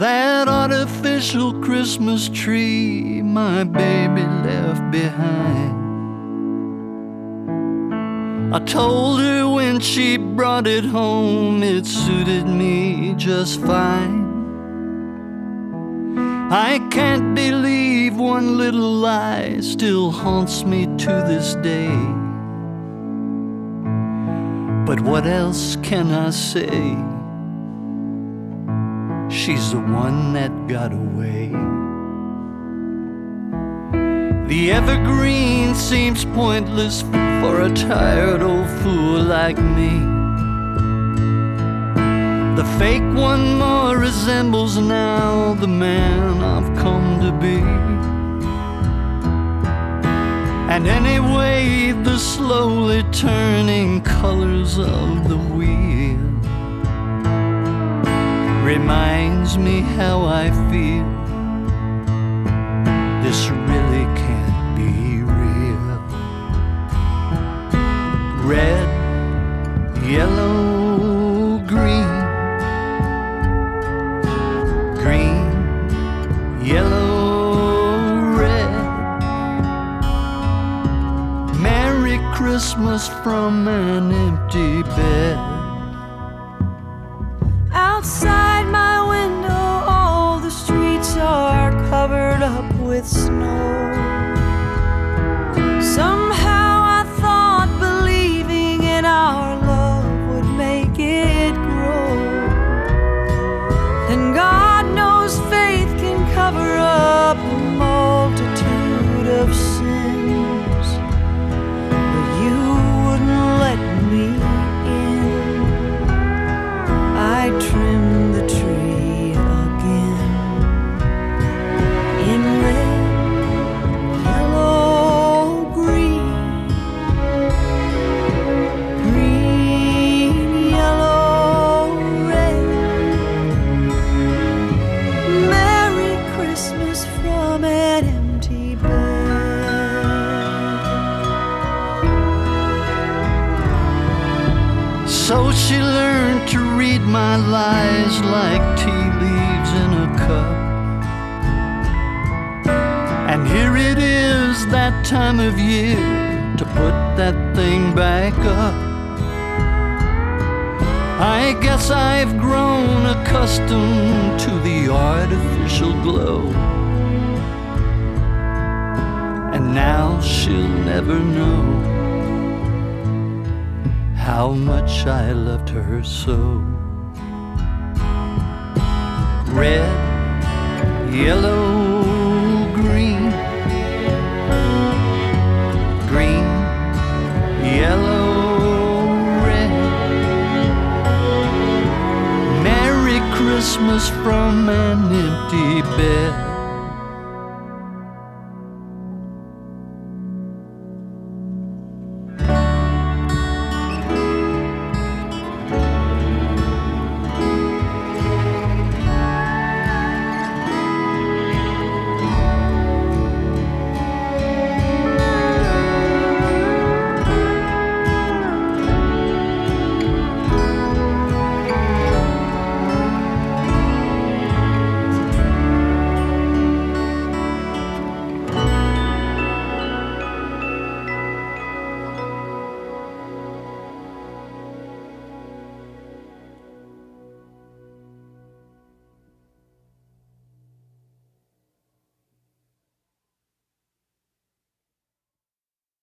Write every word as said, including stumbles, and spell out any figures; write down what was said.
that artificial Christmas tree my baby left behind. I told her when she brought it home it suited me just fine. I can't believe one little lie still haunts me to this day. But what else can I say? She's the one that got away. The evergreen seems pointless for a tired old fool like me. The fake one more resembles now the man I've come to be. And anyway, the slowly turning colors of the wheel reminds me how I feel. This really can't be real. Red, yellow, green. Green, yellow, red. Merry Christmas from an empty bed. Outside my window, all the streets are covered up with snow. Somehow I thought believing in our love would make it grow. Then God knows faith can cover up a multitude of sins, but you wouldn't let me in. I trimmed the tree again in red, yellow, green. Green, yellow, red. Merry Christmas from an empty bed. So she learned to read my lies like tea leaves in a cup. And here it is, that time of year to put that thing back up. I guess I've grown accustomed to the artificial glow, and now she'll never know how much I loved her so. Red, yellow, green. Green, yellow, red. Merry Christmas from an empty bed.